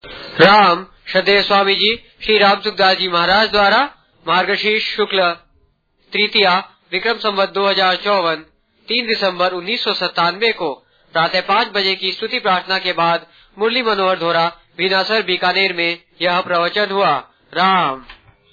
राम श्रद्धेय स्वामी जी श्री राम सुखदास जी महाराज द्वारा मार्गशीर्ष शुक्ल तृतीया विक्रम संवत 2054 3 दिसंबर 1997 को प्रातः 5 बजे की स्तुति प्रार्थना के बाद मुरली मनोहर धोरा बीनासर बीकानेर में यह प्रवचन हुआ। राम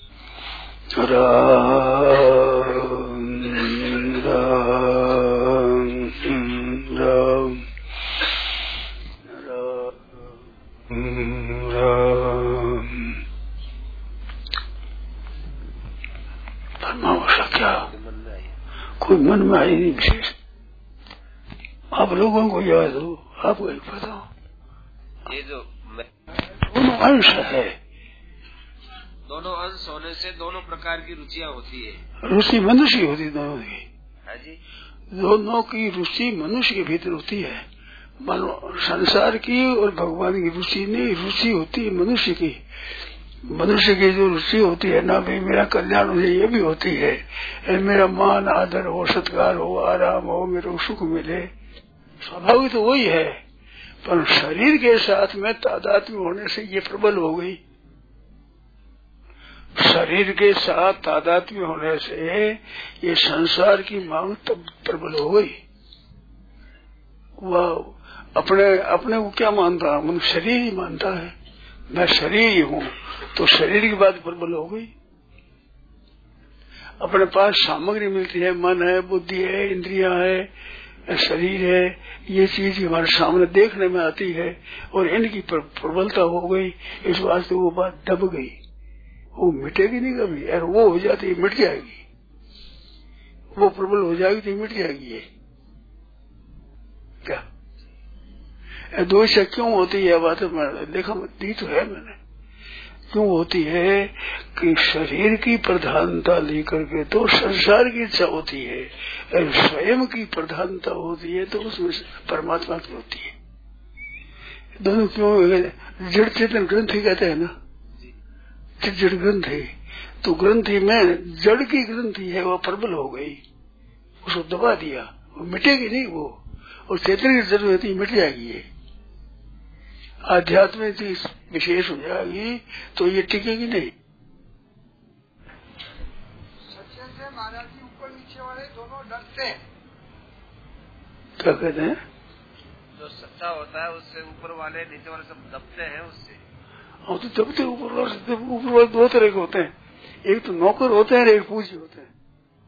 परमावश्यक क्या कोई मन में आई नहीं विशेष। आप लोगों को याद हो, आपको एक पता हो, ये जो दोनों अंश है, दोनों अंश होने से दोनों प्रकार की रुचियाँ होती है। रुचि मनुष्य होती दोनों की। हाँ जी, दोनों की रुचि मनुष्य के भीतर होती है। संसार की और भगवान की रुचि नहीं, रुचि होती है मनुष्य की। मनुष्य की जो रुचि होती है ना, भाई मेरा कल्याण हो जाए, ये भी होती है। मेरा मान आदर हो, सत्कार हो, आराम हो, मेरे को सुख मिले, स्वाभाविक तो वही है। पर शरीर के साथ में तादात्म्य होने से ये प्रबल हो गई। शरीर के साथ तादात्म्य होने से ये संसार की मांग तब प्रबल हो गई। वह अपने को क्या मानता है? मन शरीर ही मानता है, मैं शरीर ही हूँ, तो शरीर की बात प्रबल हो गई। अपने पास सामग्री मिलती है, मन है, बुद्धि है, इंद्रियां है, शरीर है, ये चीज हमारे सामने देखने में आती है और इनकी प्रबलता हो गई। इस वास्ते वो बात दब गई, वो मिटेगी नहीं कभी। यार वो हो जाती मिट जाएगी, वो प्रबल हो जाएगी तो मिट जाएगी। ये क्या दो इच्छा क्यों होती है? बात देखा दी तो है मैंने। क्यों होती है कि शरीर की प्रधानता लेकर के तो संसार की इच्छा होती है, और स्वयं की प्रधानता होती है तो उसमें परमात्मा की होती है। दोनों क्यों? जड़ चेतन ग्रंथि कहते हैं ना, जड़ ग्रंथि, तो ग्रंथि में जड़ की ग्रंथि है, वो प्रबल हो गई, उसको दबा दिया, वो मिटेगी नहीं वो। और चेतन की जरूरत होती मिट जाएगी। ये आध्यात्मिक चीज विशेष हो जाएगी तो ये टिकेगी नहीं। सत्य से महाराज जी ऊपर नीचे वाले दोनों डरते हैं। क्या कहते हैं? जो सत्ता होता है उससे ऊपर वाले नीचे वाले सब दबते हैं उससे। और तो दबते ऊपर वाले दो तरह के होते हैं, एक तो नौकर होते हैं, एक पूज्य होते हैं।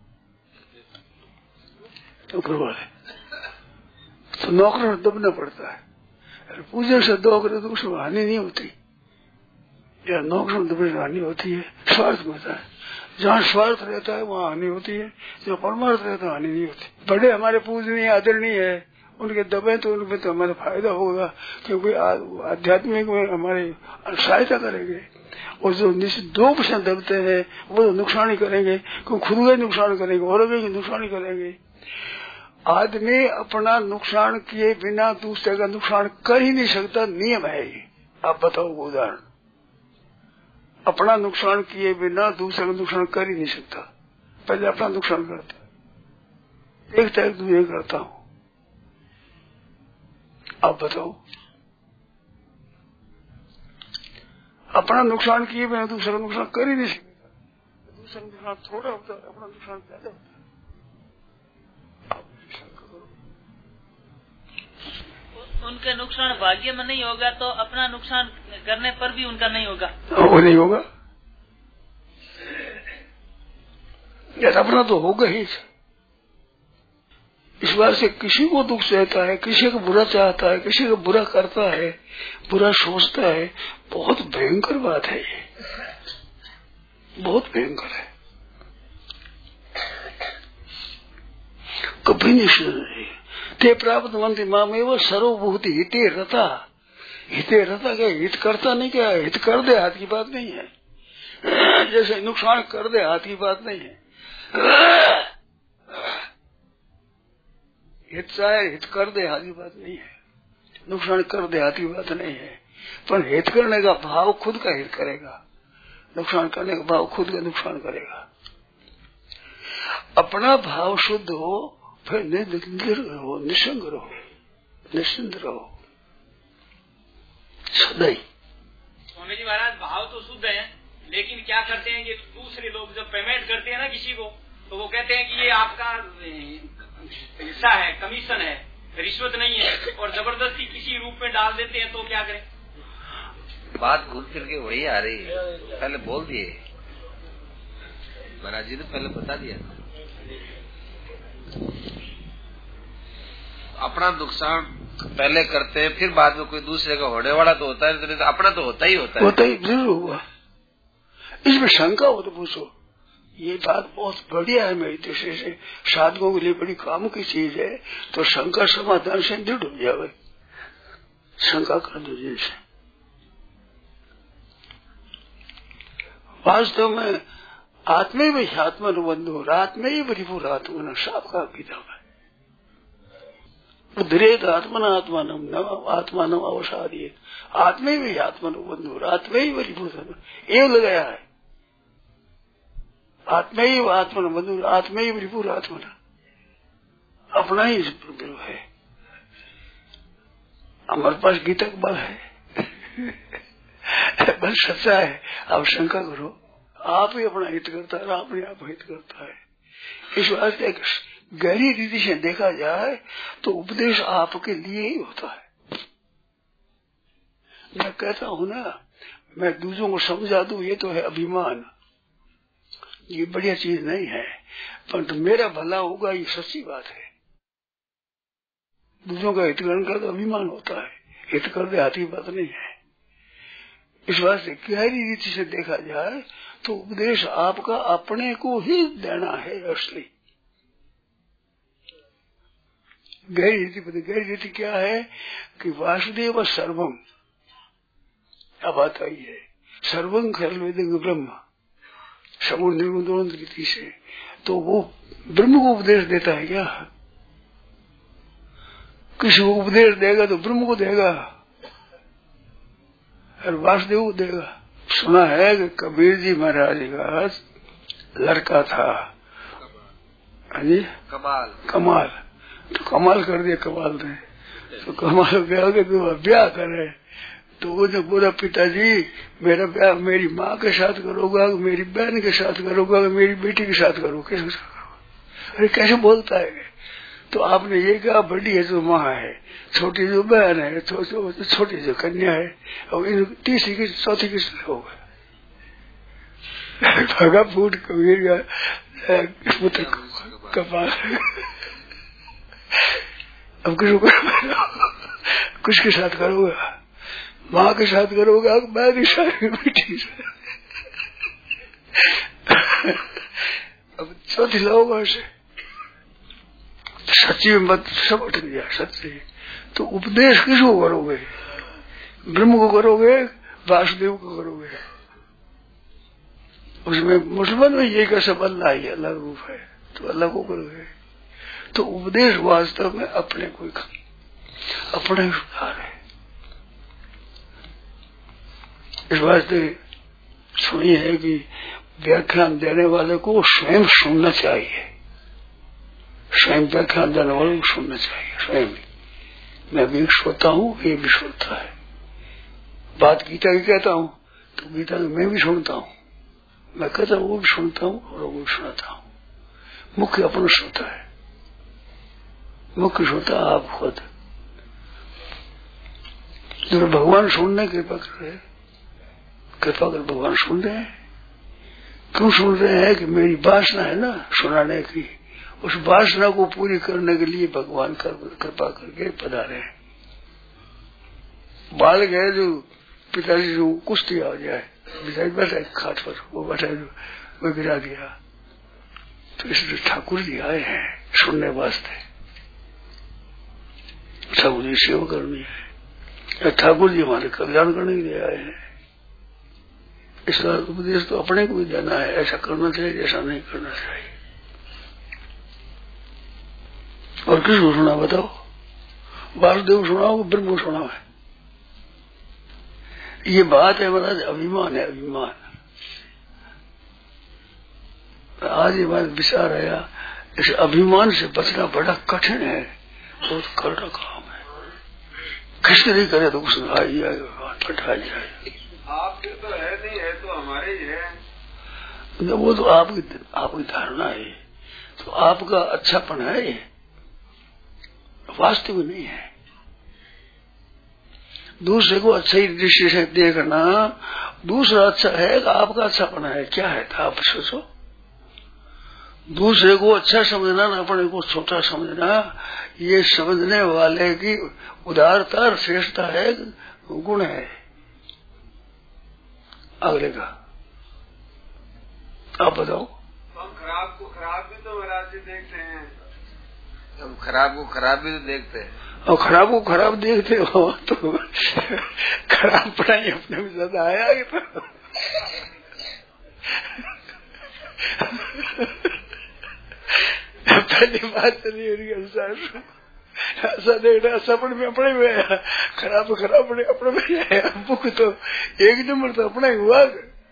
ऊपर वाले तो नौकर दबना पड़ता है, पूजन से दो करे तो उसमें हानि नहीं होती। या नौकर में दबने हानि होती है, स्वार्थ में होता है। जहाँ स्वार्थ रहता है वहाँ हानि होती है, जहाँ परमार्थ रहता है हानि नहीं होती। बड़े हमारे पूजनीय आदरणीय है, उनके दबे तो उनमें तो हमारा फायदा होगा, क्योंकि आध्यात्मिक में हमारी सहायता करेंगे। और जो 2% दबते हैं वो तो नुकसान ही करेंगे, क्योंकि खुद का नुकसान करेंगे और भी नुकसान ही करेंगे। आदमी अपना नुकसान किए बिना दूसरे का नुकसान कर ही नहीं सकता, नियम है ये। आप बताओ उदाहरण, अपना नुकसान किए बिना दूसरे का नुकसान कर ही नहीं सकता। पहले अपना नुकसान करता, एक तक दूसरे करता हूँ। आप बताओ, अपना नुकसान किए बिना दूसरे का नुकसान कर ही नहीं सकता। दूसरा नुकसान थोड़ा होता है, अपना नुकसान ज्यादा होता है। उनका नुकसान भाग्य में नहीं होगा तो अपना नुकसान करने पर भी उनका नहीं होगा। वो नहीं होगा, यार अपना तो होगा ही। इस बात से किसी को दुख सहता है, किसी को बुरा चाहता है, किसी को बुरा करता है, बुरा सोचता है, बहुत भयंकर बात है ये, बहुत भयंकर है। कभी नहीं सुन ते प्राप्त मंत्री मामे वो सर्वभूति हिते रता। हिते रता क्या? हित करता नहीं, क्या हित कर दे हाथ की बात नहीं है। जैसे नुकसान कर दे हाथ की बात नहीं है। हित चाहे हित कर दे हाथ की बात नहीं है, नुकसान कर दे हाथ की बात नहीं है। पर हित करने का भाव खुद का हित करेगा, नुकसान करने का भाव खुद का नुकसान करेगा। अपना भाव शुद्ध हो, फिर निर्भर रहो, निसंग रहो, निश्चिंत रहो, सदैव लेकिन क्या करते हैं ये दूसरे लोग जब पेमेंट करते हैं ना किसी को, तो वो कहते हैं कि ये आपका हिस्सा है, कमीशन है, रिश्वत नहीं है, और जबरदस्ती किसी रूप में डाल देते हैं, तो क्या करें? बात घूम फिर के वही आ रही है, पहले बोल दिए महाराज जी ने, पहले बता दिया। अपना नुकसान पहले करते हैं, फिर बाद में कोई दूसरे का होने वाला तो होता है, तो अपना तो होता ही जरूर होगा। इसमें शंका हो तो पूछो। ये बात बहुत बढ़िया है मेरी दृष्टि से, साधकों के लिए बड़ी काम की चीज है। तो शंका समाधान से दृढ़ हो जाए, शंका कर दो जिनसे। वास्तव में आत्मे में आत्मा बंधु आत्मे ही परिपूर्ण आत्मा साफ का गीता में उद्रेत आत्मन आत्मानम न आत्मानम अवसादित आत्मे में आत्मन बंधु आत्मे ही परिपूर्ण एव लगाया है। आत्मा ही आत्मन बंधु आत्मा ही परिपूर्ण आत्मना अपना ही प्रभु है। हमारे पास गीता का बल है बल सच्चा है। आप शंका करो, आप ही अपना हित करता है, अपने आप हित करता है। इस वास्ते गहरी रीति से देखा जाए तो उपदेश आपके लिए ही होता है। मैं कहता हूँ ना, मैं दूसरों को समझा दूं, ये तो है अभिमान, ये बढ़िया चीज नहीं है, परंतु मेरा भला होगा ये सच्ची बात है। दूसरों का हितकरण का तो अभिमान होता है, हित कर दे हाथी बात नहीं है। इस वास्ते गहरी रीति से देखा जाए तो उपदेश आपका अपने को ही देना है असली। गहरी रीति क्या है कि वासुदेव सर्वम, अब बात आई है सर्वं खलवेदं ब्रह्म सगुण निर्गुण दोनों रीति से, तो वो ब्रह्म को उपदेश देता है क्या? किसी को उपदेश देगा तो ब्रह्म को देगा और वासुदेव को देगा। सुना है कि कबीर जी महाराज का लड़का था कमाल, तो कमाल कर दिया कमाल ने, तो कमाल ब्याह करे तो वो जब बोला पिताजी मेरा ब्याह मेरी माँ के साथ करोगा, मेरी बहन के साथ करोगा, मेरी बेटी के साथ करोगा, कैसे करोगा? अरे कैसे बोलता है? तो आपने ये कहा बड़ी है जो माँ है, छोटी जो बहन है, छोटी जो कन्या है, और इन तीसरी की चौथी किस होगा? भागा फूट कबीर का पुत्र कपाल। अब किसके साथ करोगा? माँ के साथ करोगा, मैं के साथ, बेटी से। अब चौथी लाओगा से सच्ची में मत सब अटक गया सच्ची। तो उपदेश किसको करोगे? ब्रह्म को करोगे, वासुदेव को करोगे? उसमें मुसलमान में ये कैसे अल्लाह ही अल्लाह रूप है, तो अल्लाह को करोगे। तो उपदेश वास्तव में अपने को अपने सुधार है। इस वास्ते सुनी है कि व्याख्यान देने वाले को स्वयं सुनना चाहिए, स्वयं व्याख्यान देने वाले को सुनना चाहिए स्वयं। मैं भी श्रोता हूँ, ये भी श्रोता है। बात गीता की कहता हूँ तो गीता मैं भी सुनता हूँ, मैं कहता हूँ वो भी सुनता हूँ और वो भी सुनाता हूँ। मुख्य अपना श्रोता है, मुख्य श्रोता आप खुद। जब भगवान सुनने कृपा कर रहे, कृपा कर भगवान सुन रहे हैं। क्यों सुन रहे हैं? कि मेरी वासना है ना सुनाने की, उस वासना को पूरी करने के लिए भगवान कृपा करके पधारे हैं। बाल गए जो पिताजी जो कुश्ती आ जाए, पिताजी बैठे खाट पर, वो बैठा जो मैं गिरा दिया, तो इसलिए ठाकुर जी आए हैं सुनने वास्ते। ठाकुर जी सेवा करनी है, ठाकुर जी हमारे कल्याण करने के लिए आए हैं। इसका उपदेश तो अपने को भी देना है, ऐसा करना चाहिए, ऐसा नहीं करना चाहिए। और किसको सुना बताओ? वासुदेव सुनाओ, ब्रह्म को सुनाओ है? ये बात है महाराज, अभिमान है, अभिमान। आज ये बात विचार आया, इस अभिमान से बचना बड़ा कठिन है, बहुत कड़ा काम है। किसी नहीं करे तो उसने आई जाए, भगवान पटा जाए। आपके तो है नहीं, है तो हमारे ही है। वो तो आपकी धारणा है, तो आपका अच्छापन है, ये वास्तव में नहीं है। दूसरे को अच्छी दृष्टि से देखना, दूसरा अच्छा है कि आपका अच्छापन है, क्या है था आप सोचो। दूसरे को अच्छा समझना न अपने को छोटा समझना, ये समझने वाले की उदारता और श्रेष्ठता है, गुण है अगले का। आप बताओ। हम खराब को खराब भी तो महाराज जी देखते हैं, हम खराब को खराब भी तो देखते हैं, और खराब को खराब देखते हो तो खराब पढ़ाई अपने में ज्यादा आया कि तो पहली बात चली उनके अनुसार ऐसा देखना सपन में अपने में आया, खराब अपने में आया, बुक तो एक नंबर तो अपना ही हुआ।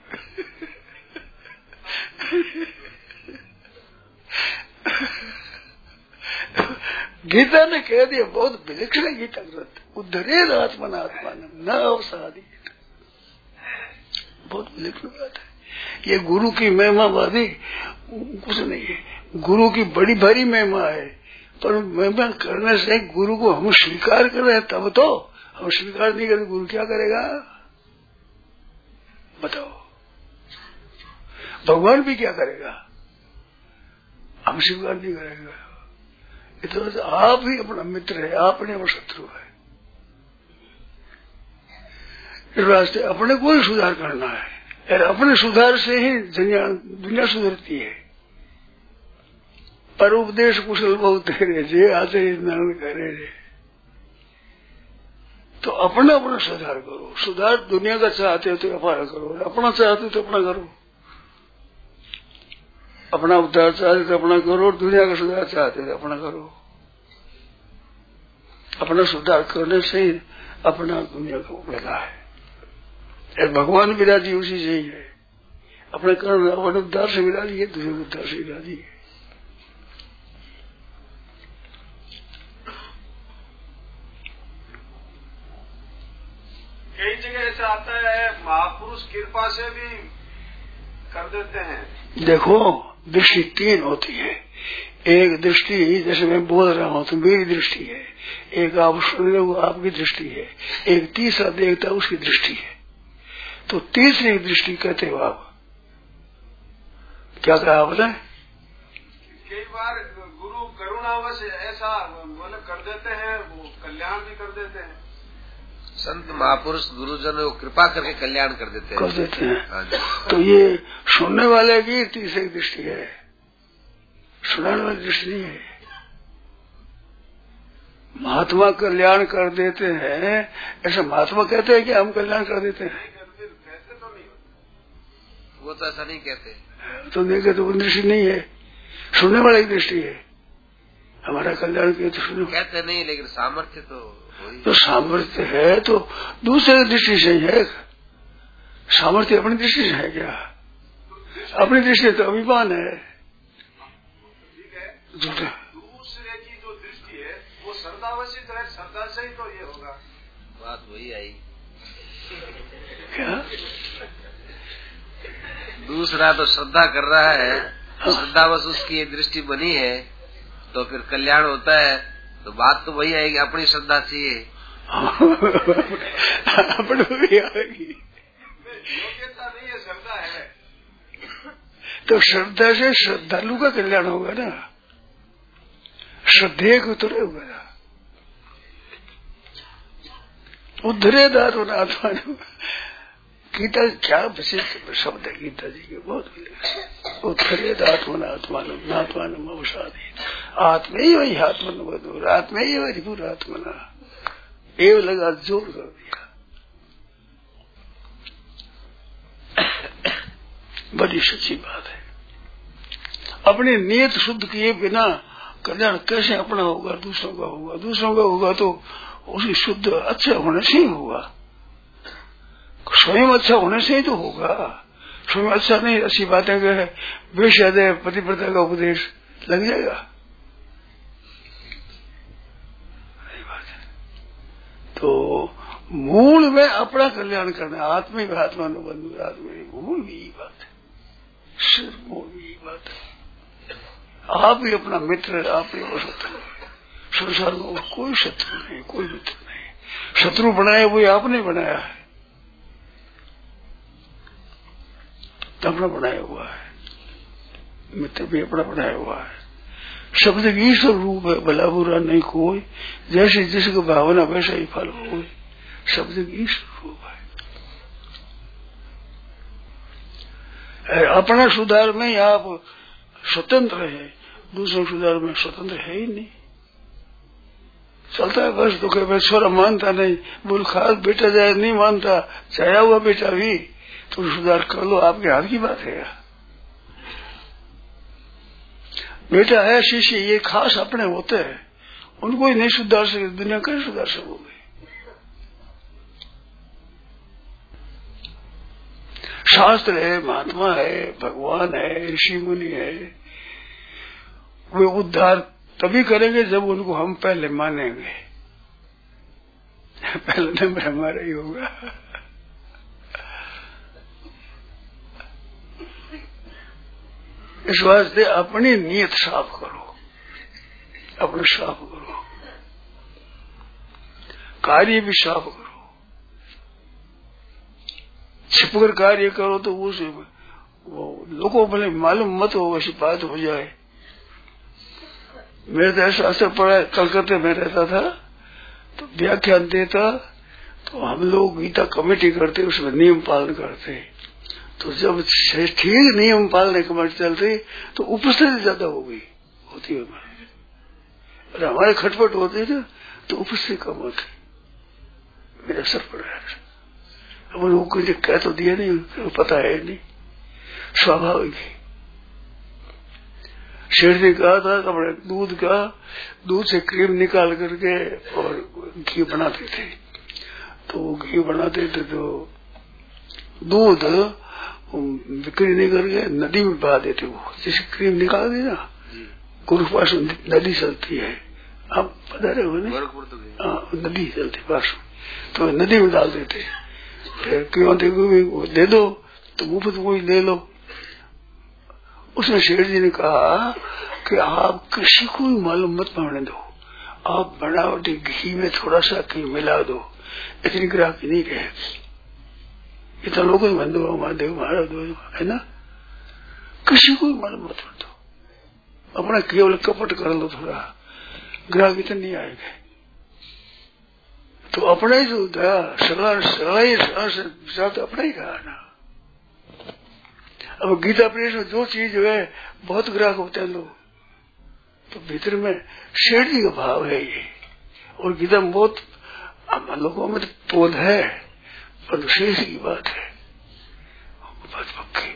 गीता ने कह दिया, बहुत विलक्षण है गीता ग्रंथ, उद्धरेद आत्मन आत्मान न अवसादी, बहुत विलक्षण बात है। ये गुरु की महिमा वादी कुछ नहीं है, गुरु की बड़ी भारी महिमा है, पर महिमा करने से गुरु को हम स्वीकार कर रहे हैं तब तो, हम स्वीकार नहीं करें गुरु क्या करेगा बताओ। भगवान भी क्या करेगा, हम स्वीकार नहीं करेगा। इतना आप ही अपना मित्र है, आपने वो शत्रु है। इस वास्ते अपने को ही सुधार करना है, और अपने सुधार से ही दुनिया सुधरती है। पर उपदेश कुशल बहुत तेरे जे आते नारायण करे रे, तो अपना सुधार करो। सुधार दुनिया का चाहते हो तो अपना करो, अपना चाहते हो तो अपना करो, अपना उद्धार चाहते तो अपना करो, दुनिया का सुधार चाहते तो अपना करो। अपना सुधार करने से ही अपना दुनिया का उपलब्ध है। भगवान विराजी उसी से ही है, अपने कर्म अपने उद्धार से विराजी है, दूसरे उद्धार से विराजी है। कई जगह ऐसा आता है महापुरुष कृपा से भी कर देते हैं। देखो दृष्टि तीन होती है, एक दृष्टि जैसे मैं बोल रहा हूँ तो मेरी दृष्टि है, एक आप सुन रहे हो आपकी दृष्टि है, एक तीसरा देखता उसकी दृष्टि है। तो तीसरी दृष्टि कहते हो आप, क्या कहा आपने? कई बार गुरु करुणावश ऐसा मतलब कर देते हैं, वो कल्याण भी कर देते हैं। संत महापुरुष गुरुजन वो कृपा करके कल्याण कर देते हैं। तो ये सुनने वाले की तीसरी दृष्टि है, सुनाने वाली दृष्टि नहीं है। महात्मा कल्याण कर देते हैं, ऐसा महात्मा कहते हैं कि हम कल्याण कर देते हैं, वो तो ऐसा नहीं कहते। तो देखे तो दृष्टि नहीं है, सुनने वाली दृष्टि है। हमारा कल्याण किया तो सुनो कहते नहीं, लेकिन सामर्थ्य तो सामर्थ्य है तो दूसरे दृष्टि से ही है। सामर्थ्य अपनी दृष्टि से है क्या? अपनी दृष्टि तो अभिमान है। दूसरे की जो दृष्टि है वो श्रद्धावशित है, श्रद्धा से ही तो ये होगा। बात वही आई क्या? दूसरा तो श्रद्धा कर रहा है, श्रद्धावश उसकी एक दृष्टि बनी है तो फिर कल्याण होता है। तो बात तो वही आएगी, अपनी श्रद्धा चाहिए अपने भी आएगी। योग्यता नहीं है, श्रद्धा है। तो श्रद्धा से श्रद्धालु का कल्याण होगा ना, श्रद्धेय को उतरे होगा ना। उद्धरे दातो आत्मा गीता क्या विशिष्ट शब्द है गीता जी के, बहुत उत्तरे आत्मन आत्मान आत्मान अवसादी आत्मे वही आत्मन बदूर आत्मे वही पूरा आत्मना एव लगा जोर कर दिया। बड़ी सच्ची बात है। अपनी नीयत शुद्ध किए बिना कल्याण कैसे अपना होगा, दूसरों का होगा। दूसरों का होगा तो उसी शुद्ध अच्छा होने से ही होगा, स्वयं अच्छा होने से ही तो होगा। स्वयं अच्छा नहीं, अच्छी बातें कहे बेशाद पतिव्रता का उपदेश लग जाएगा। तो मूल में अपना कल्याण करना, आत्मा में आत्मा नो बंधु आत्मा मूल भी यही बात है, सिर्फ मूल भी यही बात है। आप ही अपना मित्र, आप ही वो शत्रु। संसार में कोई शत्रु नहीं, कोई मित्र नहीं। शत्रु बनाया वो आपने बनाया है, अपना बनाया हुआ है। मित्र भी अपना बनाया हुआ है। शब्द ईश्वर रूप है, भला बुरा नहीं कोई, जैसे जिसकी भावना वैसा ही फल हो। शब्द ईश्वर रूप है। अपना सुधार में आप स्वतंत्र है, दूसरे सुधार में स्वतंत्र है ही नहीं। चलता है बस दुखे में, छोरा मानता नहीं, बोल खास बेटा जाए नहीं मानता, चाया हुआ बेटा भी तो सुधार कर लो, आपके हाथ की बात है। बेटा है शिष्य, ये खास अपने होते हैं, उनको ही नहीं सुधार सके, दुनिया कैसे सुधार सकोगे। शास्त्र है, महात्मा है, भगवान है, ऋषि मुनि है, वे उद्धार तभी करेंगे जब उनको हम पहले मानेंगे। पहले नंबर हमारा ही होगा। इस वास्ते अपनी नीयत साफ करो, अपने साफ करो, कार्य भी साफ करो। छिपकर कार्य करो तो उसे वो लोगों भले मालूम मत हो, वैसी बात हो जाए। मेरे तो ऐसा असर पड़ा, कलकत्ते में रहता था तो व्याख्यान देता, तो हम लोग गीता कमेटी करते, उसमें नियम पालन करते। तो जब ठीक नियम पालने कमेटी चलती तो उपस्थिति ज्यादा हो गई होती है, और हमारे खटपट होते थे तो उपस्थिति कम होती। मेरा असर पड़ा है। अब लोगों को कह तो दिया नहीं, पता है नहीं, स्वाभाविक है। शेर ने कहा था कि अपने दूध से क्रीम निकाल करके और घी बनाते थे। तो घी बनाते थे तो दूध बिक्री नहीं करके नदी में बहा देते। वो जैसे क्रीम निकाल दी ना, गुरु पास नदी चलती है, आप पता रहे हो ना, नदी चलती पास, तो नदी में डाल देते। फिर क्यों देखो दे दो तो मुफ्त कोई ले लो। उसने शेर जी ने कहा कि आप किसी को भी मालूम मत पड़ने दो, आप बनावटी घी में थोड़ा सा घी मिला दो, इतनी ग्राहकी नहीं रहेगी। इतना लोगों में बंधु महादेव दो है ना, किसी को भी मालूम मत पड़ दो, अपना केवल कपट कर लो, थोड़ा ग्राहकी तो नहीं आएगी। तो अपना ही जो सलाह तो अपना ही कहा ना। अब गीता प्रेस में जो चीज है बहुत ग्राहक होते हैं लोग, तो भीतर में शेर जी का भाव है ये। और गीता में बहुत लोगों में तो पोध है, पर शेष की बात है बात पक्की।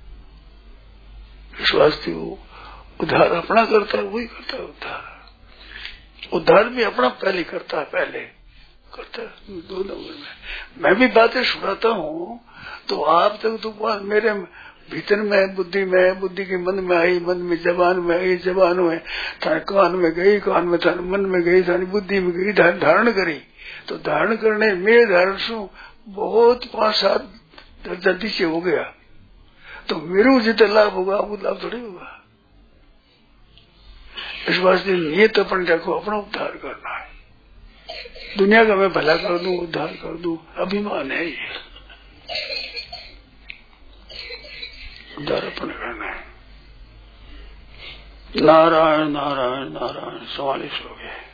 इस वास्ते वो उद्धार अपना करता है, वही करता है उद्धार। उद्धार भी अपना पहले करता है, पहले करता है। दो नंबर में मैं भी बातें सुनाता हूँ तो आप तक तो मेरे भीतर में, बुद्धि के मन में आई, मन में जबान में आई, जबान में थाने कान में गई, कान में थाने मन में गई, थाने बुद्धि में गई, धारण करी। तो धारण करने मेरे धारण से बहुत 5-7 दर्जा नीचे हो गया, तो मेरे जितना लाभ होगा वो लाभ थोड़ी होगा। इस वास्ते नियत अपन रखो, अपना उद्धार करना है। दुनिया का मैं भला कर दूं, उद्धार कर दूं, अभिमान है ये। उद्धार अपन करना है। नारायण नारायण नारायण 44 हो गए।